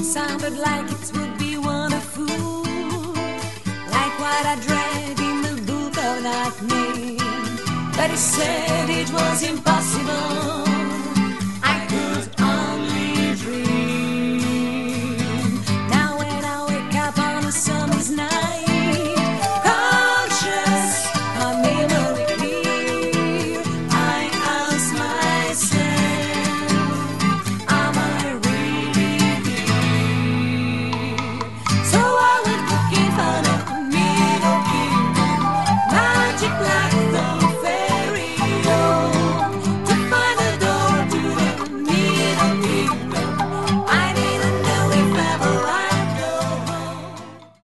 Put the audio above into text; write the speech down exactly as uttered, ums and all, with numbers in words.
sounded like it would be wonderful, like what I read in the book of that name. But he said it was impossible.